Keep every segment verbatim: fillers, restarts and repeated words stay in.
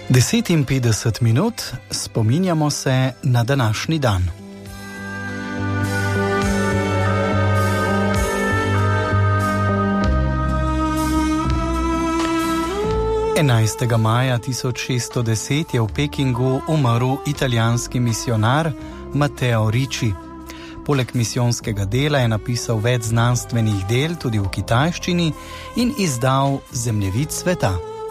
desetinpetdeset minut spominjamo se na današnji dan. enajstega maja tisoč šeststo deset je v Pekingu umrl italijanski misijonar Matteo Ricci. Poleg misijonskega dela je napisal več znanstvenih del tudi v kitajščini in izdal Zemljevid sveta.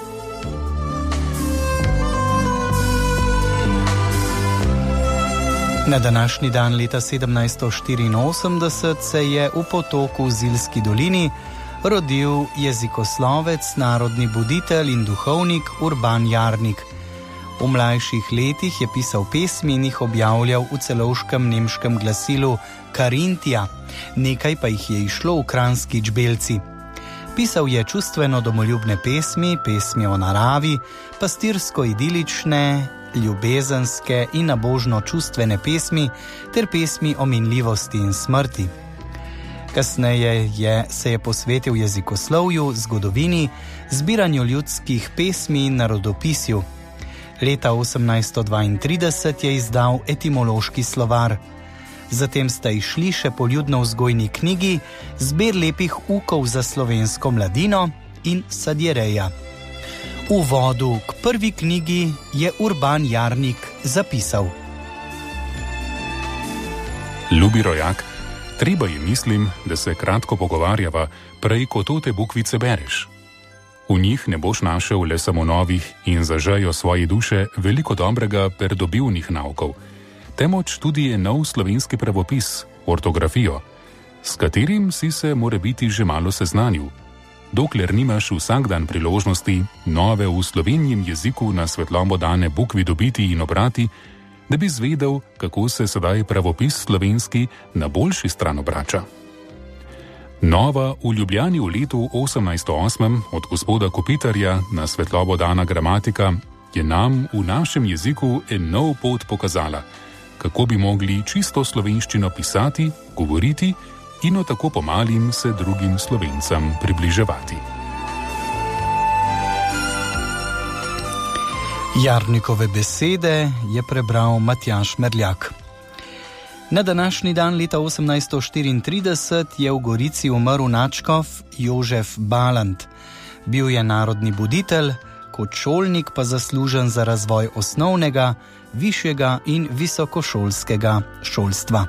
Na današnji dan leta sedemnajststo štiriinosemdeset se je v Potoku v Zilski dolini rodil jezikoslovec, narodni buditelj in duhovnik Urban Jarnik. V mlajših letih je pisal pesmi in jih objavljal v celovškem nemškem glasilu Karintija, nekaj pa jih je išlo v Kranjski Čbelci. Pisal je čustveno domoljubne pesmi, pesmi o naravi, pastirsko-idilične, ljubezenske in nabožno-čustvene pesmi ter pesmi o minljivosti in smrti. Kasneje je, se je posvetil jezikoslovju, zgodovini, zbiranju ljudskih pesmi in narodopisju. Leta osemnajststo dvaintrideset je izdal etimološki slovar. Zatem sta išli še poljudno-vzgojni knjigi Zbir lepih ukov za slovensko mladino in Sadjereja. V uvodu k prvi knjigi je Urban Jarnik zapisal: Ljubi rojak, treba je, mislim, da se kratko pogovarjava, prej kot te bukvice bereš. V njih ne boš našel le samo novih in za žejo svoje duše veliko dobrega pridobivnih naukov, temveč tudi je nov slovenski pravopis, ortografijo, s katerim si se morebiti že malo seznanil. Dokler nimaš vsak dan priložnosti nove v slovenjem jeziku na svetlobo dane bukvi dobiti in obrati, da bi zvedel, kako se sedaj pravopis slovenski na boljši stran obrača. Nova v Ljubljani v letu osemnajststo osem od gospoda Kopitarja na svetlobo dana gramatika je nam v našem jeziku en nov pot pokazala, kako bi mogli čisto slovenščino pisati, govoriti in o tako pomalim se drugim Slovencem približevati. Jarnikove besede je prebral Matjaž Merljak. Na današnji dan leta osemnajststo štiriintrideset je v Gorici umrl nadškof Jožef Balant. Bil je narodni buditelj, kot šolnik pa zaslužen za razvoj osnovnega, višjega in visokošolskega šolstva.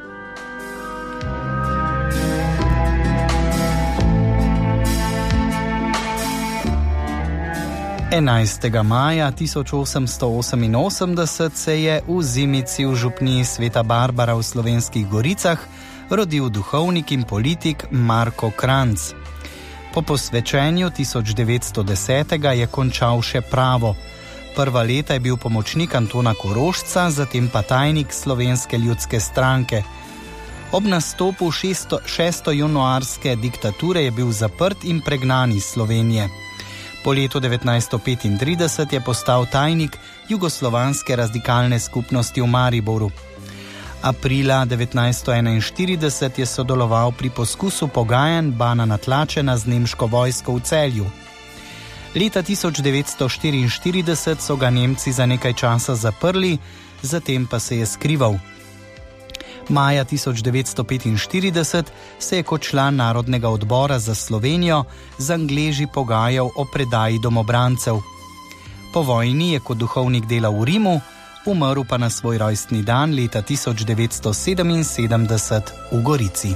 enajstega maja tisoč osemsto oseminosemdeset se je v Zimici v župniji Sveta Barbara v Slovenskih Goricah rodil duhovnik in politik Marko Kranjc. Po posvečenju tisoč devetsto desetega je končal še pravo. Prva leta je bil pomočnik Antona Korošca, zatem pa tajnik Slovenske ljudske stranke. Ob nastopu šesto, šesto januarske diktature je bil zaprt in pregnan iz Slovenije. Po letu devetnajststo petintrideset je postal tajnik Jugoslovanske radikalne skupnosti v Mariboru. Aprila devetnajststo enainštirideset je sodeloval pri poskusu pogajanj Bana Natlačena z nemško vojsko v Celju. Leta tisoč devetsto štiriinštirideset so ga Nemci za nekaj časa zaprli, zatem pa se je skrival. Maja tisoč devetsto petinštirideset se je kot član Narodnega odbora za Slovenijo z Angleži pogajal o predaji domobrancev. Po vojni je kot duhovnik delal v Rimu, umrl pa na svoj rojstni dan leta tisoč devetsto sedeminsedemdeset v Gorici.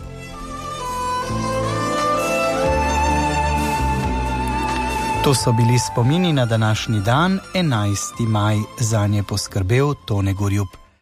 To so bili spomini na današnji dan, enajsti maj, zanje poskrbel Tone Gorjup.